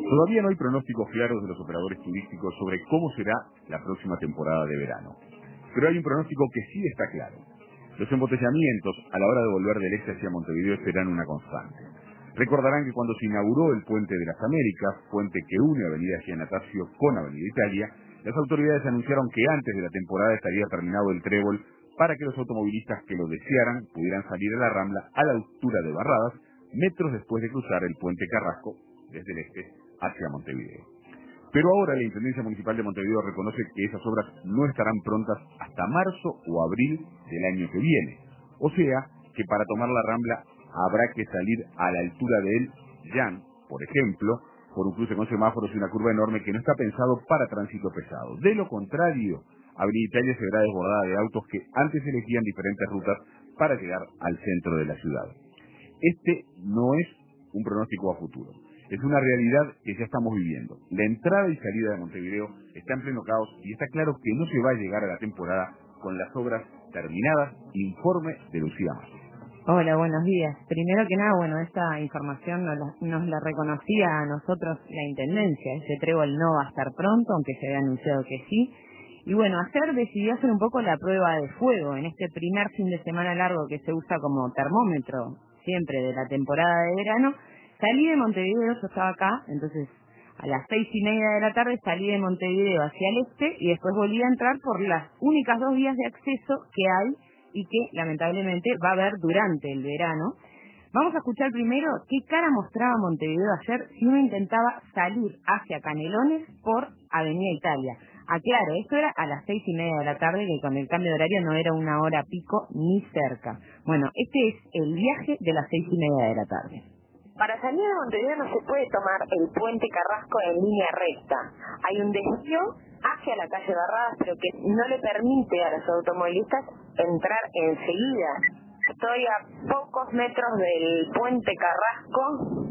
Todavía no hay pronósticos claros de los operadores turísticos sobre cómo será la próxima temporada de verano. Pero hay un pronóstico que sí está claro. Los embotellamientos a la hora de volver del este hacia Montevideo serán una constante. Recordarán que cuando se inauguró el Puente de las Américas, puente que une Avenida Giannatasio con Avenida Italia, las autoridades anunciaron que antes de la temporada estaría terminado el trébol para que los automovilistas que lo desearan pudieran salir a la Rambla a la altura de Barradas, metros después de cruzar el Puente Carrasco desde el este hacia Montevideo. Pero ahora la Intendencia Municipal de Montevideo reconoce que esas obras no estarán prontas hasta marzo o abril del año que viene. O sea, que para tomar la Rambla habrá que salir a la altura del Jan, por ejemplo, por un cruce con semáforos y una curva enorme que no está pensado para tránsito pesado. De lo contrario, Avenida Italia se verá desbordada de autos que antes elegían diferentes rutas para llegar al centro de la ciudad. Este no es un pronóstico a futuro. Es una realidad que ya estamos viviendo. La entrada y salida de Montevideo está en pleno caos y está claro que no se va a llegar a la temporada con las obras terminadas. Informe de Lucía Mayo. Hola, buenos días. Primero que nada, esta información nos la reconocía a nosotros la Intendencia. Ese trébol no va a estar pronto, aunque se había anunciado que sí. Y ayer decidió hacer un poco la prueba de fuego en este primer fin de semana largo que se usa como termómetro siempre de la temporada de verano. Salí de Montevideo, yo estaba acá, entonces a las 6:30 de la tarde salí de Montevideo hacia el este y después volví a entrar por las únicas 2 vías de acceso que hay y que lamentablemente va a haber durante el verano. Vamos a escuchar primero qué cara mostraba Montevideo ayer si uno intentaba salir hacia Canelones por Avenida Italia. Aclaro, esto era a las 6:30 de la tarde, que con el cambio de horario no era una hora pico ni cerca. Bueno, este es el viaje de las 6:30 de la tarde. Para salir de Montevideo no se puede tomar el puente Carrasco en línea recta. Hay un desvío hacia la calle Barradas, pero que no le permite a los automovilistas entrar enseguida. Estoy a pocos metros del puente Carrasco.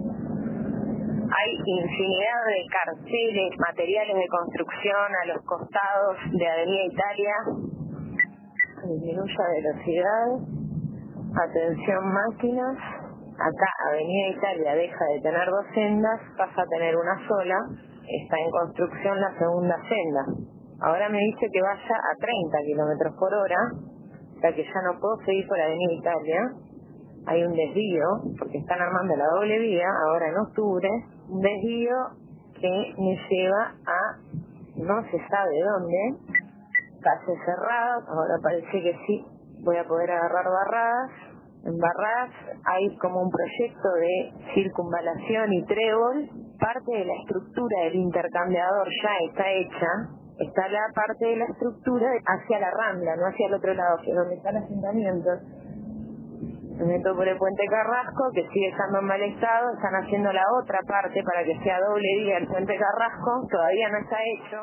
Hay infinidad de carteles, materiales de construcción a los costados de Avenida Italia. Disminuya velocidad. Atención máquinas. Acá Avenida Italia deja de tener 2 sendas, pasa a tener una sola. Está en construcción la segunda senda. Ahora me dice que vaya a 30 kilómetros por hora, o sea que ya no puedo seguir por Avenida Italia. Hay un desvío, porque están armando la doble vía, ahora en octubre, un desvío que me lleva a no se sabe dónde, calles cerradas. Ahora parece que sí, voy a poder agarrar Barradas. En Barradas hay como un proyecto de circunvalación y trébol. Parte de la estructura del intercambiador ya está hecha. Está la parte de la estructura hacia la Rambla, no hacia el otro lado, que es donde está el asentamiento. Me meto por el puente Carrasco, que sigue estando en mal estado. Están haciendo la otra parte para que sea doble vía el puente Carrasco. Todavía no está hecho.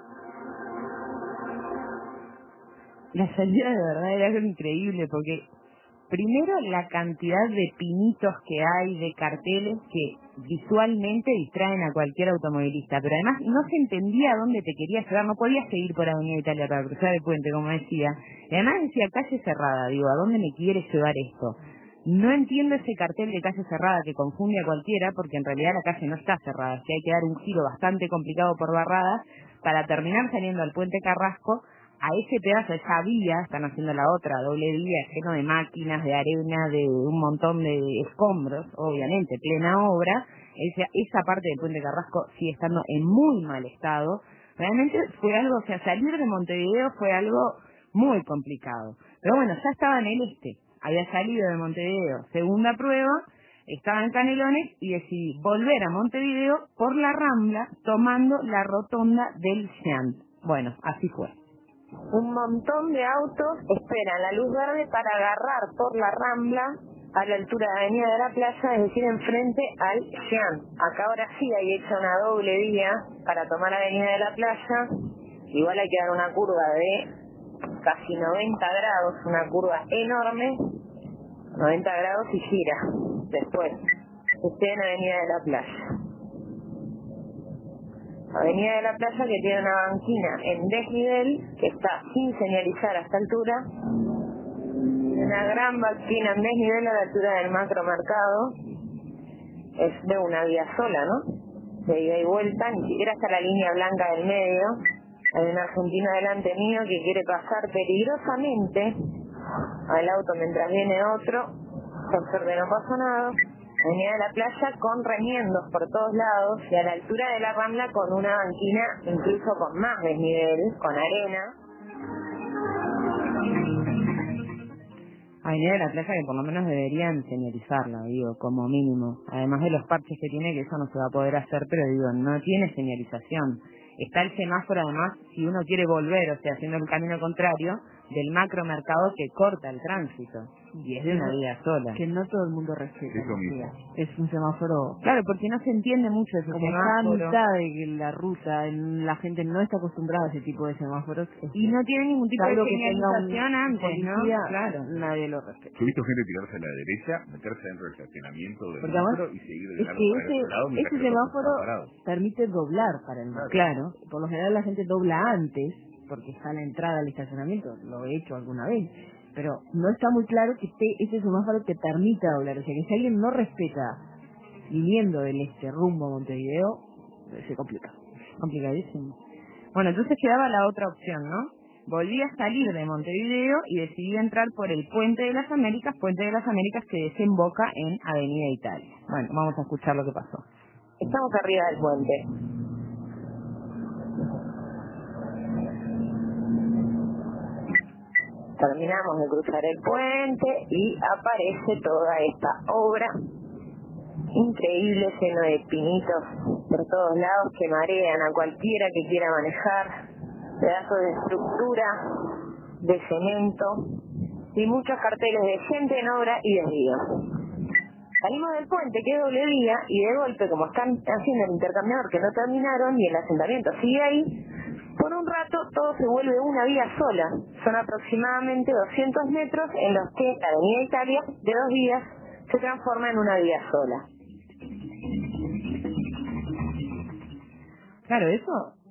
La salida de verdad era algo increíble porque primero la cantidad de pinitos que hay, de carteles que visualmente distraen a cualquier automovilista, pero además no se entendía a dónde te querías llevar, no podías seguir por Avenida Italia para cruzar el puente, como decía. Y además decía calle cerrada, digo, ¿a dónde me quieres llevar esto? No entiendo ese cartel de calle cerrada que confunde a cualquiera, porque en realidad la calle no está cerrada, es que hay que dar un giro bastante complicado por Barradas para terminar saliendo al puente Carrasco. A ese pedazo, a esa vía, están haciendo la otra doble vía, lleno de máquinas, de arena, de un montón de escombros, obviamente, plena obra. Esa parte del puente Carrasco sigue estando en muy mal estado. Realmente fue algo, salir de Montevideo fue algo muy complicado. Pero bueno, ya estaba en el este, había salido de Montevideo, segunda prueba, estaba en Canelones y decidí volver a Montevideo por la Rambla, tomando la rotonda del Sean. Bueno, así fue. Un montón de autos esperan la luz verde para agarrar por la Rambla a la altura de Avenida de la Playa, es decir, enfrente al Jean. Acá ahora sí hay hecha una doble vía para tomar Avenida de la Playa. Igual hay que dar una curva de casi 90 grados, una curva enorme, 90 grados y gira. Después, estoy en Avenida de la Playa. Avenida de la Playa que tiene una banquina en desnivel que está sin señalizar a esta altura. Una gran banquina en desnivel a la altura del macromercado. Es de una vía sola, ¿no? de ida y vuelta, ni siquiera está la línea blanca del medio. Hay un argentino delante mío que quiere pasar peligrosamente al auto mientras viene otro. Por suerte no pasó nada. Venía de la playa con remiendos por todos lados y a la altura de la Rambla con una banquina incluso con más desnivel, con arena. Avenida de la Playa que por lo menos deberían señalizarla, digo, como mínimo. Además de los parches que tiene, que eso no se va a poder hacer, pero digo, no tiene señalización. Está el semáforo, además, si uno quiere volver, o sea, haciendo el camino contrario, del macromercado que corta el tránsito. Y es de una vía sola. Que no todo el mundo respeta. Eso mismo. Es un semáforo... Claro, porque no se entiende mucho ese Como está a semáforo. mitad de que la ruta, la gente no está acostumbrada a ese tipo de semáforos. Y no tiene ningún tipo de Salvo que tenga señalización antes, policía, ¿no? Claro. nadie lo respeta. Yo he visto gente tirarse a la derecha, meterse dentro del estacionamiento del Porque además, metro y seguir de es largo que para el otro lado mientras ese que los otros semáforo están parados. permite doblar para el metro. Claro. Por lo general la gente dobla antes, porque está a la entrada al estacionamiento, lo he hecho alguna vez, pero no está muy claro que ese semáforo te permita doblar. O sea que si alguien no respeta viniendo del este rumbo a Montevideo, se complica. Complicadísimo. Bueno, entonces quedaba la otra opción, ¿no? Volví a salir de Montevideo y decidí entrar por el Puente de las Américas que desemboca en Avenida Italia. Bueno, vamos a escuchar lo que pasó. Estamos arriba del puente. Terminamos de cruzar el puente y aparece toda esta obra increíble, lleno de pinitos por todos lados que marean a cualquiera que quiera manejar, pedazos de estructura, de cemento y muchos carteles de gente en obra y desvío. Salimos del puente, que es doble vía, y de golpe, como están haciendo el intercambiador que no terminaron y el asentamiento sigue ahí, por un rato todo se vuelve una vía sola. Son aproximadamente 200 metros en los que la Avenida Italia, de dos vías, se transforma en una vía sola. Claro, eso,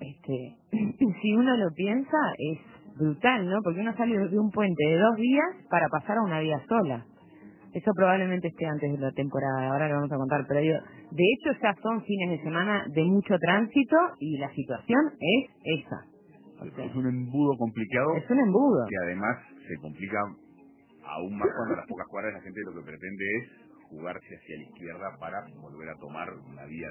si uno lo piensa, es brutal, ¿no? Porque uno sale de un puente de dos vías para pasar a una vía sola. Eso probablemente esté antes de la temporada, ahora lo vamos a contar, pero digo, de hecho ya son fines de semana de mucho tránsito y la situación es esa. O sea, Es un embudo complicado es un embudo. que además se complica aún más cuando a las pocas cuadras la gente lo que pretende es jugarse hacia la izquierda para volver a tomar una vía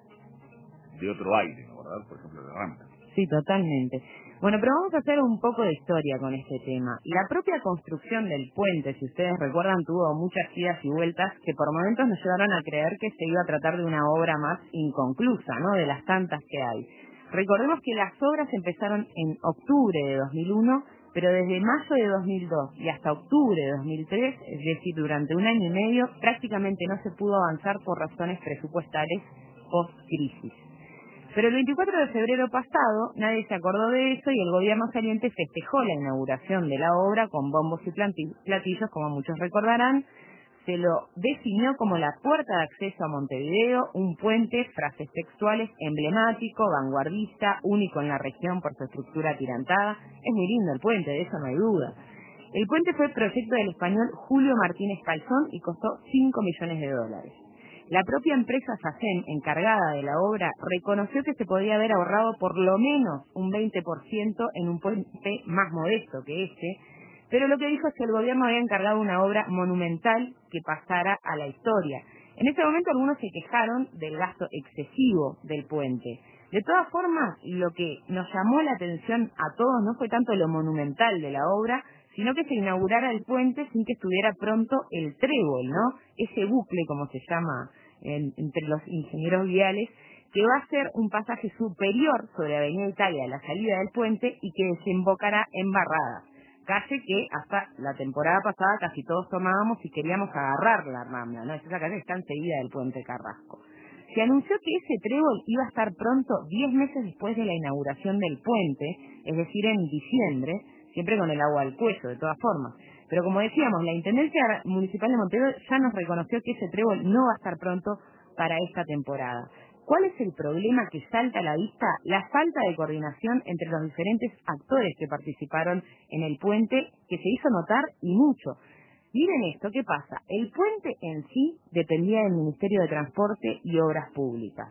de otro aire, ¿no? ¿Verdad? Por ejemplo, de rampa. Sí, totalmente. Bueno, pero vamos a hacer un poco de historia con este tema. La propia construcción del puente, si ustedes recuerdan, tuvo muchas idas y vueltas que por momentos nos llevaron a creer que se iba a tratar de una obra más inconclusa, ¿no? De las tantas que hay. Recordemos que las obras empezaron en octubre de 2001, pero desde mayo de 2002 y hasta octubre de 2003, es decir, durante un año y medio, prácticamente no se pudo avanzar por razones presupuestales post-crisis. Pero el 24 de febrero pasado nadie se acordó de eso y el gobierno saliente festejó la inauguración de la obra con bombos y platillos, como muchos recordarán. Se lo definió como la puerta de acceso a Montevideo, un puente, frases textuales, emblemático, vanguardista, único en la región por su estructura atirantada. Es muy lindo el puente, de eso no hay duda. El puente fue proyecto del español Julio Martínez Calzón y costó $5 millones. La propia empresa SACEM, encargada de la obra, reconoció que se podía haber ahorrado por lo menos un 20% en un puente más modesto que este, pero lo que dijo es que el gobierno había encargado una obra monumental que pasara a la historia. En ese momento algunos se quejaron del gasto excesivo del puente. De todas formas, lo que nos llamó la atención a todos no fue tanto lo monumental de la obra, sino que se inaugurara el puente sin que estuviera pronto el trébol, ¿no? Ese bucle, como se llama entre los ingenieros viales, que va a ser un pasaje superior sobre Avenida Italia a la salida del puente y que desembocará en Barradas, calle que hasta la temporada pasada casi todos tomábamos y queríamos agarrar la Rambla, ¿no? Esa calle está enseguida del puente Carrasco. Se anunció que ese trébol iba a estar pronto 10 meses después de la inauguración del puente, es decir, en diciembre, siempre con el agua al cuello, de todas formas. Pero como decíamos, la Intendencia Municipal de Montevideo ya nos reconoció que ese trébol no va a estar pronto para esta temporada. ¿Cuál es el problema que salta a la vista? La falta de coordinación entre los diferentes actores que participaron en el puente, que se hizo notar y mucho. Miren esto, ¿qué pasa? El puente en sí dependía del Ministerio de Transporte y Obras Públicas.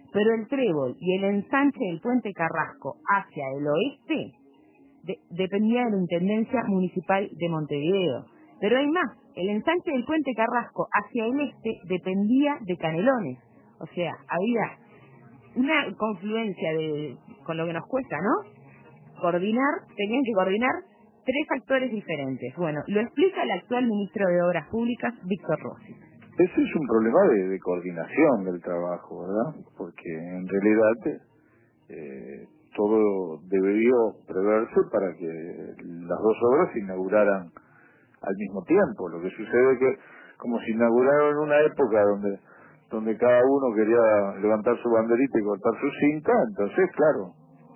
pero el trébol y el ensanche del puente Carrasco hacia el oeste dependía de la Intendencia Municipal de Montevideo. Pero hay más, el ensanche del puente Carrasco hacia el este dependía de Canelones. O sea, había una confluencia con lo que nos cuesta, ¿no? Tenían que coordinar tres factores diferentes. Bueno, lo explica el actual ministro de Obras Públicas, Víctor Rossi. Ese es un problema de coordinación del trabajo, ¿verdad? Porque en realidad todo debió preverse para que las dos obras se inauguraran al mismo tiempo. Lo que sucede es que, como se inauguraron en una época donde cada uno quería levantar su banderita y cortar su cinta, entonces, claro.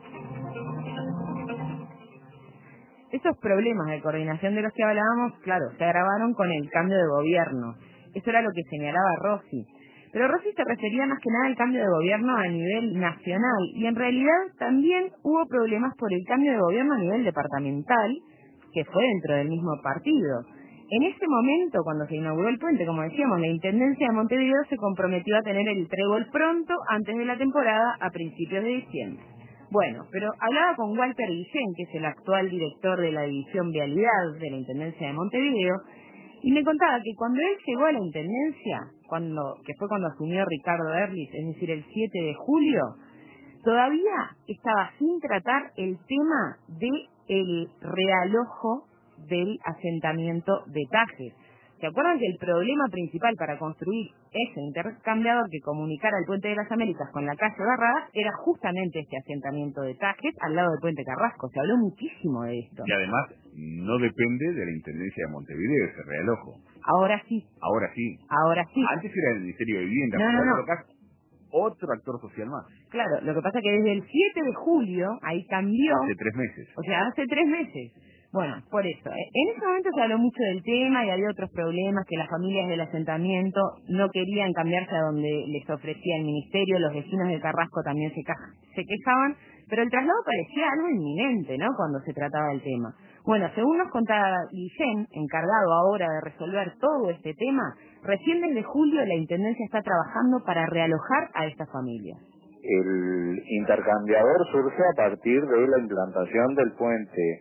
Esos problemas de coordinación de los que hablábamos, claro, se agravaron con el cambio de gobierno. Eso era lo que señalaba Rossi. Pero Rossi se refería más que nada al cambio de gobierno a nivel nacional, y en realidad también hubo problemas por el cambio de gobierno a nivel departamental, que fue dentro del mismo partido. En ese momento, cuando se inauguró el puente, como decíamos, la Intendencia de Montevideo se comprometió a tener el trébol pronto, antes de la temporada, a principios de diciembre. Bueno, pero hablaba con Walter Guillén, que es el actual director de la División Vialidad de la Intendencia de Montevideo, y me contaba que cuando él llegó a la Intendencia, que fue cuando asumió Ricardo Erlich, es decir, el 7 de julio, todavía estaba sin tratar el tema del realojo del asentamiento de Tajes. ¿Se acuerdan que el problema principal para construir ese intercambiador que comunicara el Puente de las Américas con la calle Barradas era justamente este asentamiento de Tajes al lado del Puente Carrasco? Se habló muchísimo de esto. Y además no depende de la Intendencia de Montevideo ese realojo. Ahora sí. Ahora sí. Ahora sí. Antes era el Ministerio de Vivienda. No. Otro actor social más. Claro, lo que pasa es que desde el 7 de julio, ahí cambió. Hace 3 meses. O sea, hace 3 meses. Bueno, por eso. En ese momento se habló mucho del tema y había otros problemas, que las familias del asentamiento no querían cambiarse a donde les ofrecía el ministerio, los vecinos de Carrasco también se quejaban, pero el traslado parecía algo inminente, ¿no?, cuando se trataba del tema. Bueno, según nos contaba Guillén, encargado ahora de resolver todo este tema, recién desde julio la Intendencia está trabajando para realojar a estas familias. El intercambiador surge a partir de la implantación del puente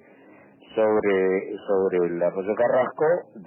sobre el arroyo Carrasco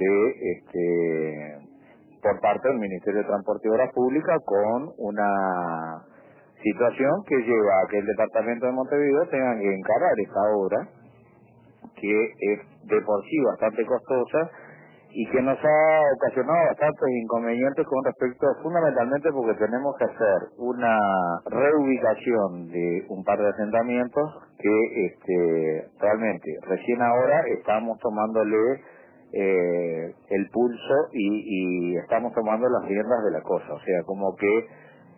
por parte del Ministerio de Transporte y Obras Públicas, con una situación que lleva a que el Departamento de Montevideo tenga que encarar esta obra, que es de por sí bastante costosa y que nos ha ocasionado bastantes inconvenientes con respecto, fundamentalmente porque tenemos que hacer una reubicación de un par de asentamientos que realmente recién ahora estamos tomándole el pulso y estamos tomando las riendas de la cosa. O sea, como que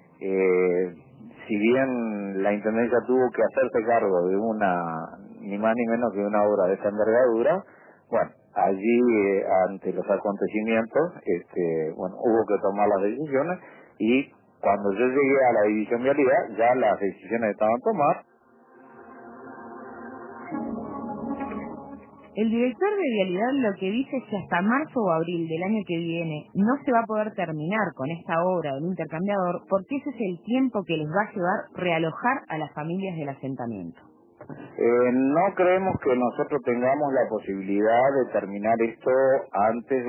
si bien la Intendencia tuvo que hacerse cargo de ni más ni menos que una obra de esta envergadura, bueno, allí ante los acontecimientos hubo que tomar las decisiones, y cuando yo llegué a la División Vialidad ya las decisiones estaban tomadas. El director de Vialidad lo que dice es que hasta marzo o abril del año que viene no se va a poder terminar con esta obra del intercambiador, porque ese es el tiempo que les va a llevar realojar a las familias del asentamiento. No creemos que nosotros tengamos la posibilidad de terminar esto antes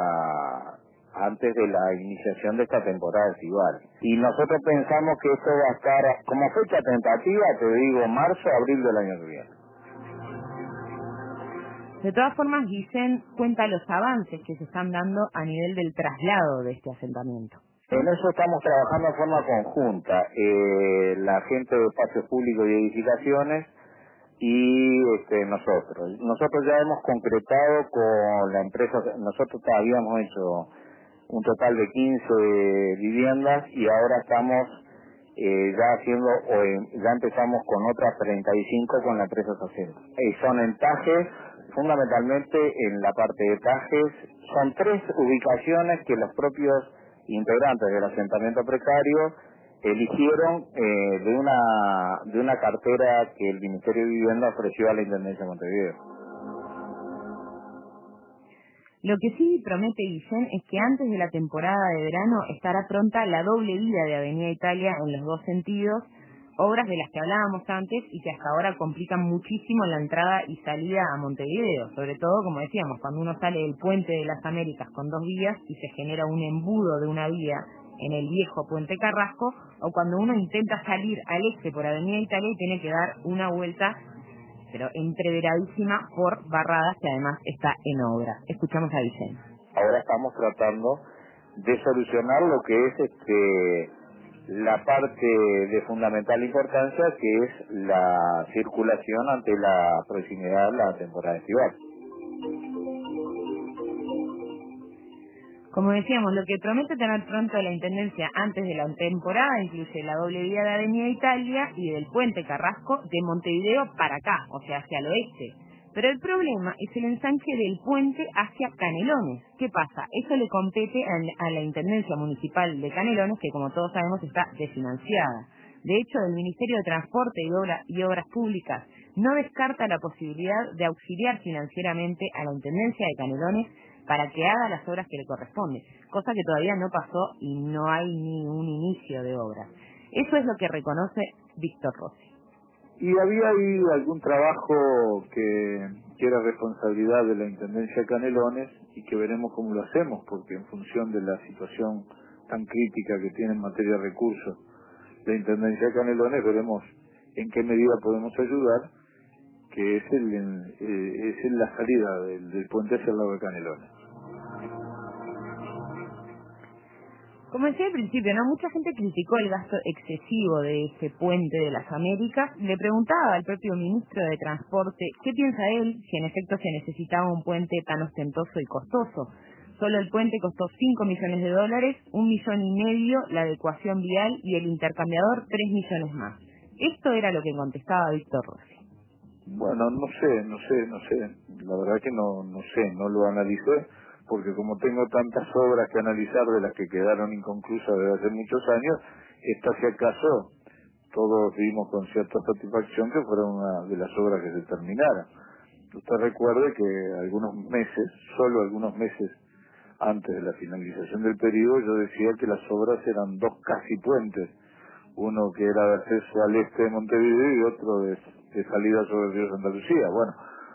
de la iniciación de esta temporada estival. Y nosotros pensamos que esto va a estar, como fecha tentativa, te digo, marzo o abril del año que viene. De todas formas, Guillén cuenta los avances que se están dando a nivel del traslado de este asentamiento. En eso estamos trabajando de forma conjunta, la gente de Espacios Públicos y Edificaciones y nosotros. Nosotros ya hemos concretado con la empresa, nosotros habíamos hecho un total de 15 viviendas y ahora estamos ya empezamos con otras 35 con la empresa social. Son en Tajes, fundamentalmente en la parte de Tajes. Son 3 ubicaciones que los propios integrantes del asentamiento precario eligieron de una cartera que el Ministerio de Vivienda ofreció a la Intendencia de Montevideo. Lo que sí promete Guillén es que antes de la temporada de verano estará pronta la doble vía de Avenida Italia en los dos sentidos, obras de las que hablábamos antes y que hasta ahora complican muchísimo la entrada y salida a Montevideo, sobre todo, como decíamos, cuando uno sale del Puente de las Américas con dos vías y se genera un embudo de una vía en el viejo Puente Carrasco, o cuando uno intenta salir al este por Avenida Italia y tiene que dar una vuelta, pero entreveradísima, por Barradas, que además está en obra. Escuchamos a Vicente. Ahora estamos tratando de solucionar lo que es la parte de fundamental importancia, que es la circulación ante la proximidad de la temporada estival. Como decíamos, lo que promete tener pronto la Intendencia antes de la temporada incluye la doble vía de Avenida Italia y del Puente Carrasco de Montevideo para acá, o sea, hacia el oeste. Pero el problema es el ensanche del puente hacia Canelones. ¿Qué pasa? Eso le compete a la Intendencia Municipal de Canelones, que como todos sabemos está desfinanciada. De hecho, el Ministerio de Transporte y Obras Públicas no descarta la posibilidad de auxiliar financieramente a la Intendencia de Canelones para que haga las obras que le corresponden, cosa que todavía no pasó y no hay ni un inicio de obras. Eso es lo que reconoce Víctor Rossi. Y había ahí algún trabajo que era responsabilidad de la Intendencia de Canelones y que veremos cómo lo hacemos, porque en función de la situación tan crítica que tiene en materia de recursos la Intendencia de Canelones, veremos en qué medida podemos ayudar, que es la salida del puente hacia el lado de Canelones. Como decía al principio, ¿no? Mucha gente criticó el gasto excesivo de ese puente de las Américas. Le preguntaba al propio ministro de Transporte qué piensa él si en efecto se necesitaba un puente tan ostentoso y costoso. Solo el puente costó $5 millones, $1,5 millones la adecuación vial y el intercambiador $3 millones más. Esto era lo que contestaba Víctor Rossi. Bueno, no sé. La verdad que no sé, no lo analicé, porque como tengo tantas obras que analizar de las que quedaron inconclusas desde hace muchos años, esta si acaso todos vimos con cierta satisfacción que fuera una de las obras que se terminara. Usted recuerde que solo algunos meses antes de la finalización del periodo, yo decía que las obras eran dos casi puentes, uno que era de acceso al este de Montevideo y otro de salida sobre el río Santa Lucía. Bueno,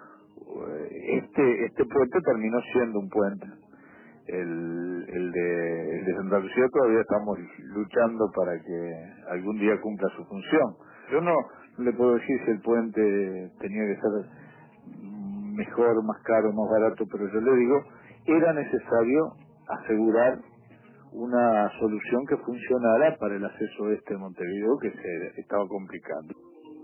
este puente terminó siendo un puente. El de Santa Lucía todavía estamos luchando para que algún día cumpla su función. Yo no le puedo decir si el puente tenía que ser mejor, más caro, más barato, pero yo le digo, era necesario asegurar una solución que funcionara para el acceso este de Montevideo, que se estaba complicando.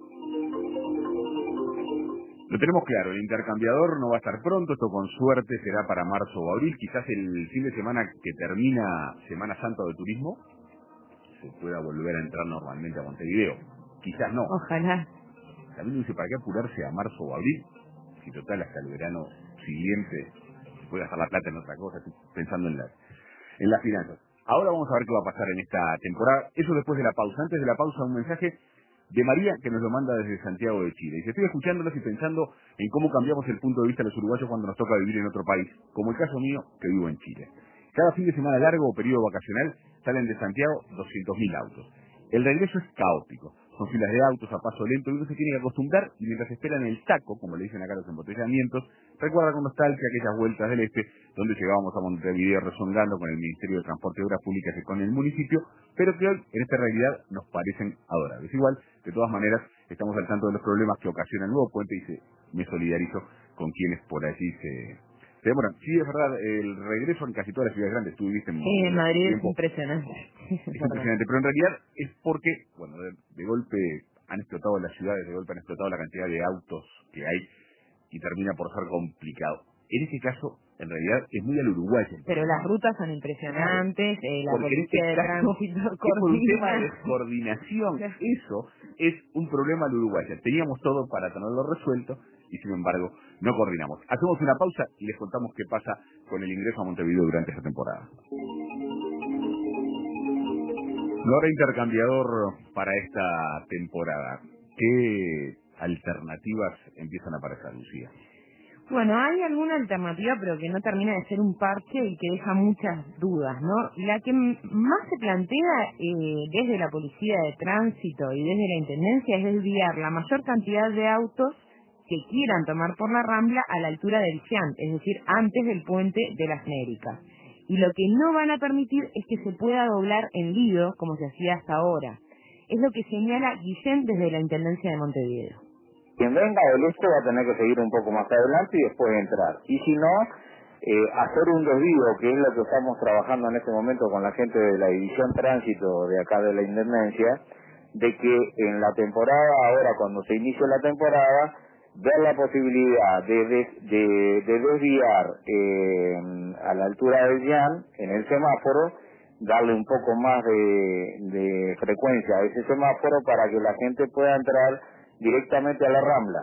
Lo tenemos claro, el intercambiador no va a estar pronto, esto con suerte será para marzo o abril, quizás el fin de semana que termina Semana Santa de Turismo se pueda volver a entrar normalmente a Montevideo, quizás no. Ojalá. También dice, ¿para qué apurarse a marzo o abril? Si total hasta el verano siguiente puede gastar la plata en otra cosa, estoy pensando en las finanzas. Ahora vamos a ver qué va a pasar en esta temporada, eso después de la pausa. Antes de la pausa, un mensaje de María, que nos lo manda desde Santiago de Chile. Dice, estoy escuchándolos y pensando en cómo cambiamos el punto de vista de los uruguayos cuando nos toca vivir en otro país, como el caso mío, que vivo en Chile. Cada fin de semana largo o periodo vacacional salen de Santiago 200.000 autos. El regreso es caótico. Son filas de autos a paso lento y uno se tiene que acostumbrar, y mientras esperan el saco, como le dicen acá los embotellamientos, recuerda con nostalgia aquellas vueltas del este, donde llegábamos a Montevideo rezongando con el Ministerio de Transporte y Obras Públicas y con el municipio, pero que hoy, en esta realidad, nos parecen adorables. Igual, de todas maneras, estamos al tanto de los problemas que ocasiona el nuevo puente y me solidarizo con quienes por allí se demoran. Sí, es verdad, el regreso en casi todas las ciudades grandes, tú viviste En Madrid tiempo, es impresionante. es impresionante, pero en realidad es porque, bueno, de golpe han explotado las ciudades, de golpe han explotado la cantidad de autos que hay y termina por ser complicado. En este caso, en realidad, es muy al Uruguay. Pero las rutas son impresionantes, la Porque en policía este de caso tránsito es por un tema coordina. de coordinación. Eso es un problema al uruguayo. Teníamos todo para tenerlo resuelto y sin embargo no coordinamos. Hacemos una pausa y les contamos qué pasa con el ingreso a Montevideo durante esta temporada. No habrá intercambiador para esta temporada. ¿Qué alternativas empiezan a aparecer, Lucía? Bueno, hay alguna alternativa, pero que no termina de ser un parche y que deja muchas dudas, ¿no? La que más se plantea desde la Policía de Tránsito y desde la Intendencia es desviar la mayor cantidad de autos que quieran tomar por la Rambla a la altura del Cian, es decir, antes del puente de las Américas. Y lo que no van a permitir es que se pueda doblar en Lido, como se hacía hasta ahora. Es lo que señala Guillén desde la Intendencia de Montevideo. Quien venga del este va a tener que seguir un poco más adelante y después entrar. Y si no, hacer un desvío, que es lo que estamos trabajando en este momento con la gente de la División Tránsito de acá de la Intendencia, de que en la temporada, ahora cuando se inicie la temporada, ver la posibilidad de desviar a la altura del Jan, en el semáforo, darle un poco más de frecuencia a ese semáforo para que la gente pueda entrar directamente a la Rambla.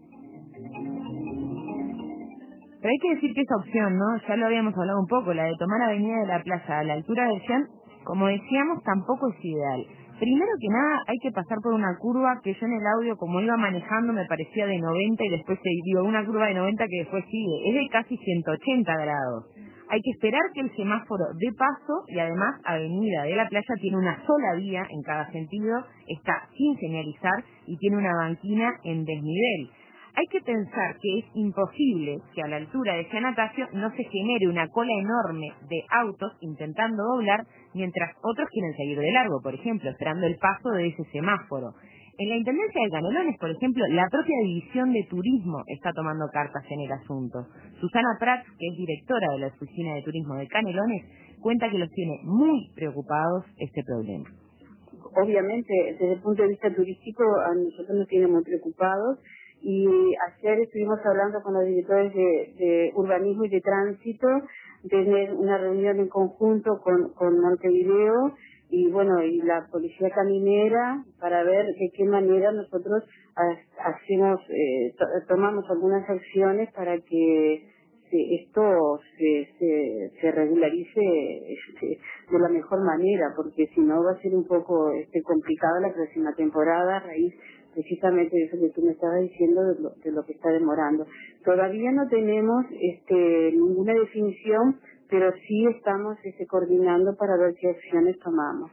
Pero hay que decir que esa opción, ¿no? Ya lo habíamos hablado un poco, la de tomar Avenida de la Plaza a la altura del Cian, como decíamos, tampoco es ideal. Primero que nada, hay que pasar por una curva que yo en el audio, como iba manejando, me parecía de 90 y después se dio una curva de 90 que después sigue. Es de casi 180 grados. Hay que esperar que el semáforo dé paso y además Avenida de la Playa tiene una sola vía en cada sentido, está sin señalizar y tiene una banquina en desnivel. Hay que pensar que es imposible que a la altura de San Atasio no se genere una cola enorme de autos intentando doblar mientras otros quieren seguir de largo, por ejemplo, esperando el paso de ese semáforo. En la Intendencia de Canelones, por ejemplo, la propia División de Turismo está tomando cartas en el asunto. Susana Prats, que es directora de la Oficina de Turismo de Canelones, cuenta que los tiene muy preocupados este problema. Obviamente, desde el punto de vista turístico, a nosotros nos tiene muy preocupados. Y ayer estuvimos hablando con los directores de urbanismo y de tránsito, tener una reunión en conjunto con Montevideo y bueno, y la policía caminera para ver de qué manera nosotros hacemos, tomamos algunas acciones para que esto se regularice de la mejor manera, porque si no va a ser un poco complicado la próxima temporada a raíz precisamente de eso que tú me estabas diciendo de lo que está demorando. Todavía no tenemos ninguna definición, pero sí estamos coordinando para ver qué acciones tomamos.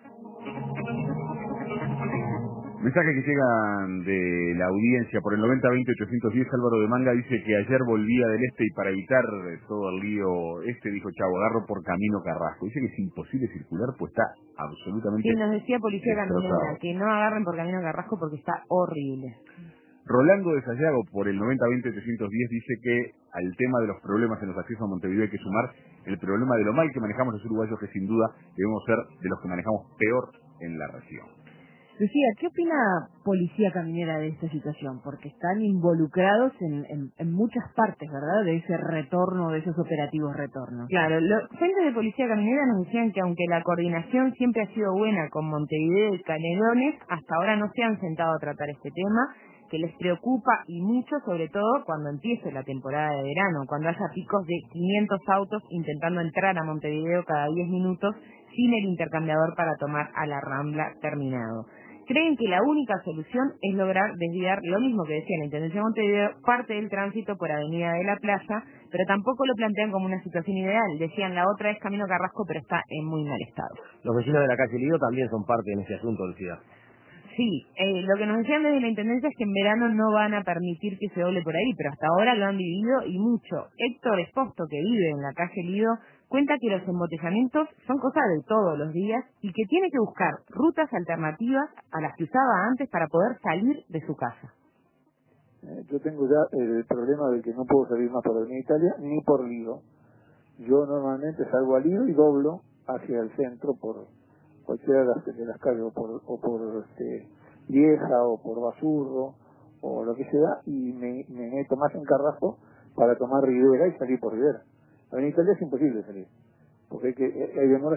Mensajes que llegan de la audiencia por el 90-20-810. Álvaro de Manga dice que ayer volvía del este y para evitar todo el lío dijo Chavo, agarro por Camino Carrasco. Dice que es imposible circular, pues está absolutamente Sí, nos decía Policía destrozado. Caminera que no agarren por Camino Carrasco porque está horrible. Rolando de Sayago por el 90-20-810 dice que al tema de los problemas en los accesos a Montevideo hay que sumar el problema de lo mal que manejamos los uruguayos, que sin duda debemos ser de los que manejamos peor en la región. Lucía, ¿qué opina Policía Caminera de esta situación? Porque están involucrados en muchas partes, ¿verdad? De ese retorno, de esos operativos retorno. Claro, los agentes de Policía Caminera nos decían que aunque la coordinación siempre ha sido buena con Montevideo y Canelones, hasta ahora no se han sentado a tratar este tema, que les preocupa y mucho, sobre todo cuando empiece la temporada de verano, cuando haya picos de 500 autos intentando entrar a Montevideo cada 10 minutos sin el intercambiador para tomar a la Rambla terminado. Creen que la única solución es lograr desviar, lo mismo que decía la Intendencia de Montevideo, parte del tránsito por Avenida de la Playa, pero tampoco lo plantean como una situación ideal. Decían, la otra es Camino Carrasco, pero está en muy mal estado. Los vecinos de la calle Lido también son parte en ese asunto, Lucía. Sí, lo que nos decían desde la Intendencia es que en verano no van a permitir que se doble por ahí, pero hasta ahora lo han vivido y mucho. Héctor Esposto, que vive en la calle Lido, cuenta que los embotellamientos son cosas de todos los días y que tiene que buscar rutas alternativas a las que usaba antes para poder salir de su casa. Yo tengo ya el problema de que no puedo salir más por Avenida Italia ni por Lido. Yo normalmente salgo a Lido y doblo hacia el centro por cualquiera de las calles, o por Vieja, o por Basurro, o lo que sea, y me meto más en Carrasco para tomar Rivera y salir por Rivera. En Italia es imposible salir, porque hay demoras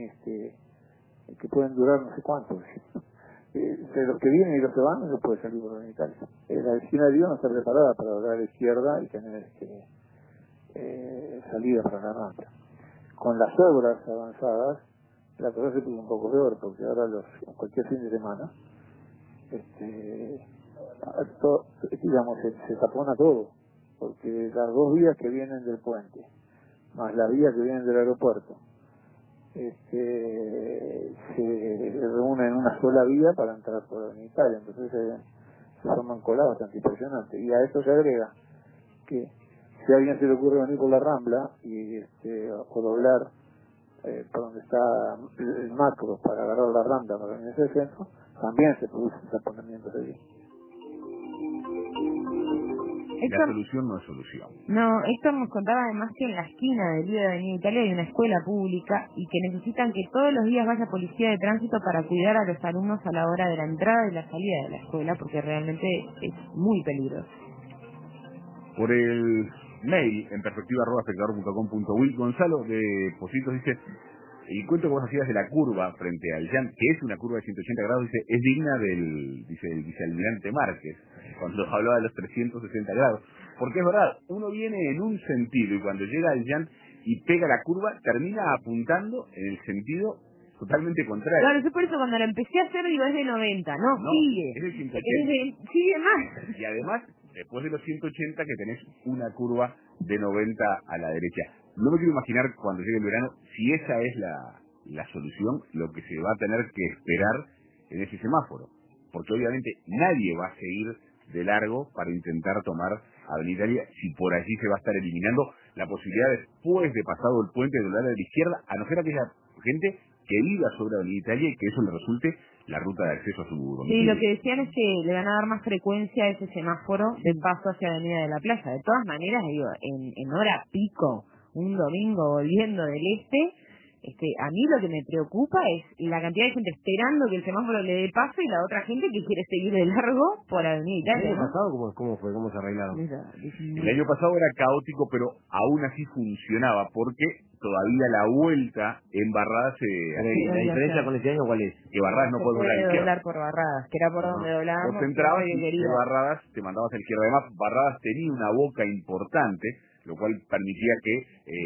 que pueden durar no sé cuánto. De los que vienen y los que van no se puede salir por Italia. La vecina de Río no está preparada para doblar a la izquierda y tener salida para la rampa. Con las obras avanzadas la cosa se puso un poco peor, porque ahora cualquier fin de semana digamos se tapona todo, porque las dos vías que vienen del puente, más las vías que vienen del aeropuerto, se reúnen en una sola vía para entrar por Avenida Italia, entonces se forman colados bastante impresionantes. Y a eso se agrega que si a alguien se le ocurre venir por la Rambla y o doblar por donde está el macro para agarrar la Rambla para venir hacia el centro, también se producen taponamientos allí. La solución no es solución. No, Héctor nos contaba además que en la esquina del día de Avenida Italia hay una escuela pública y que necesitan que todos los días vaya policía de tránsito para cuidar a los alumnos a la hora de la entrada y la salida de la escuela, porque realmente es muy peligroso. Por el mail en perspectiva@espectador.com.uy, Gonzalo de Positos dice: el cuento que vos hacías de la curva frente al Jan, que es una curva de 180 grados, dice, es digna del vicealmirante Márquez, cuando hablaba de los 360 grados. Porque es verdad, uno viene en un sentido y cuando llega al Jan y pega la curva, termina apuntando en el sentido totalmente contrario. Claro, yo por eso cuando la empecé a hacer digo es de 90, no, sigue. Es de 180. Sigue más. Y además, después de los 180 que tenés una curva de 90 a la derecha. No me quiero imaginar cuando llegue el verano si esa es la solución, lo que se va a tener que esperar en ese semáforo. Porque obviamente nadie va a seguir de largo para intentar tomar Avenida Italia si por allí se va a estar eliminando la posibilidad después de pasado el puente de doblar a la izquierda, a no ser aquella gente que viva sobre Avenida Italia y que eso le resulte la ruta de acceso a su domicilio. Sí, lo que decían es que le van a dar más frecuencia a ese semáforo de paso hacia Avenida de la Playa. De todas maneras, digo, en hora pico, un domingo volviendo del a mí lo que me preocupa es la cantidad de gente esperando que el semáforo le dé paso y la otra gente que quiere seguir de largo por Avenida Italia. ¿El año pasado cómo fue? ¿Cómo se arreglaron? El año pasado era caótico, pero aún así funcionaba, porque todavía la vuelta en Barradas se hacía. ¿La diferencia con este año cuál es? Que Barradas no puede doblar a la izquierda. doblar por Barradas, que era por donde doblábamos. Vos entrabas y de Barradas te mandabas a la izquierda. Además, Barradas tenía una boca importante, lo cual permitía que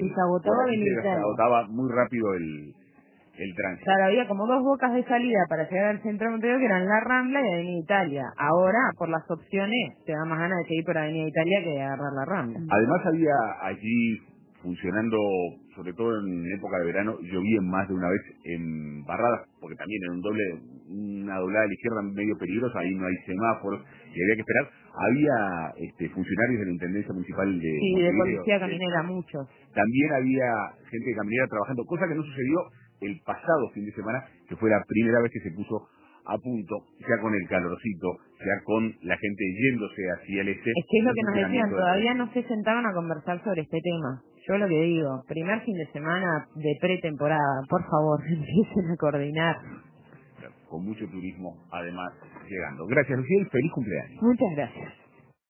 se agotaba muy rápido el tránsito. Claro, había como dos bocas de salida para llegar al centro de Montevideo, que eran la Rambla y Avenida Italia. Ahora, por las opciones, te da más ganas de seguir por Avenida Italia que de agarrar la Rambla. Además había allí funcionando, sobre todo en época de verano, yo vi más de una vez en Barradas, porque también en una doblada a la izquierda medio peligrosa, ahí no hay semáforos y había que esperar. Había funcionarios de la Intendencia Municipal de de Policía Caminera, muchos. También había gente de caminera trabajando, cosa que no sucedió el pasado fin de semana, que fue la primera vez que se puso a punto, ya con el calorcito, ya con la gente yéndose hacia el este. Es que es lo que nos decían, todavía no se sentaban a conversar sobre este tema. Yo lo que digo, primer fin de semana de pretemporada, por favor, empiecen a coordinar. Con mucho turismo, además, llegando. Gracias, Lucía, y feliz cumpleaños. Muchas gracias.